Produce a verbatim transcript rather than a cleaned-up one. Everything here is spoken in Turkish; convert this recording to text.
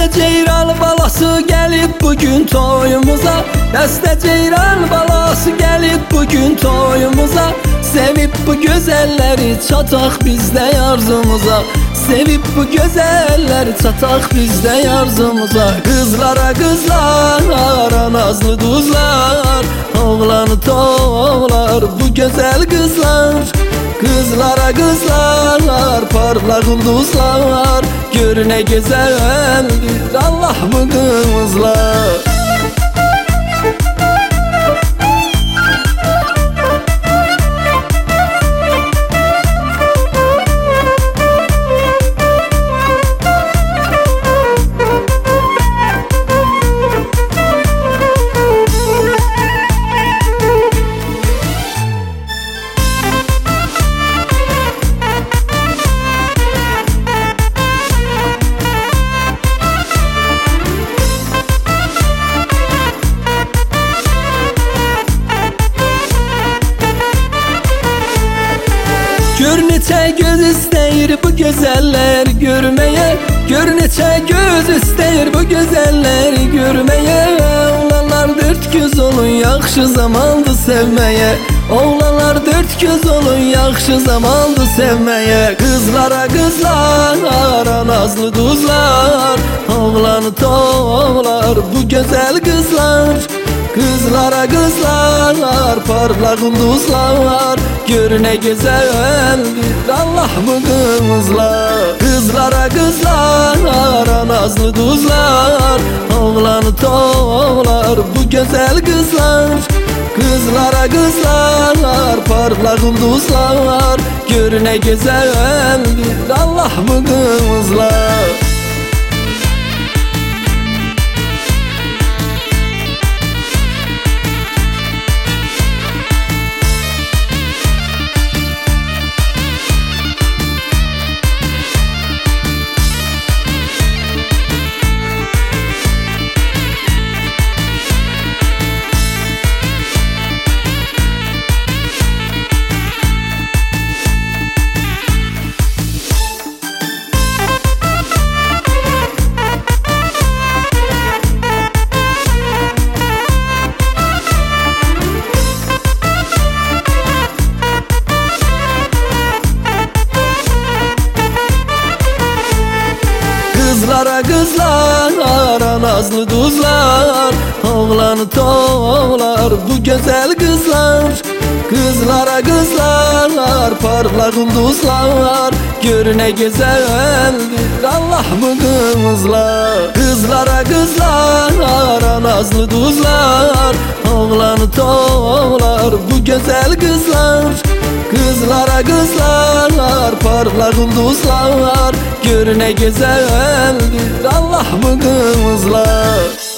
Dəstə ceyran balası gəlib bugün toyumuza, Dəstə ceyran balası gəlib bugün toyumuza. Sevib bu gözəlləri çataq bizdə arzumuza, Sevib bu gözəlləri çataq bizdə arzumuza. Qızlara qızlar, nazlı duzlar, oğlanı toğlar bu gözəl qızlar. Kızlara kızlar, parlak ulduzlar, gör ne güzeldir Allah bu kızlar. Gör neçə göz istəyir bu gözəllər görməyə, Gör neçə göz istəyir bu gözəllər görməyə. Oğlanlar dörd göz olun, yaxşı zamandı sevməyə, Oğlanlar dörd göz olun, yaxşı zamandı sevməyə. Qızlara qızlar, nazlı duzlar, oğlanı toğlar bu gözəl qızlar. Kızlara kızlar, parlak ulduzlar, gör ne güzeldir Allah bu kızlar. Kızlara kızlar, nazlı duzlar, oğlanı toğlar bu güzel kızlar. Kızlara kızlar, parlak ulduzlar, gör ne güzeldir Allah bu kızlar. Kızlara kızlar, nazlı duzlar, oğlanı toğlar bu güzel kızlar. Kızlara kızlar, parlak ulduzlar, gör ne güzeldir Allah bu kızlar. Kızlara kızlar, nazlı duzlar, oğlanı toğlar bu güzel kızlar. Kızlara kızlar, parlak ulduzlar, gör ne güzeldir Allah bu kızlar.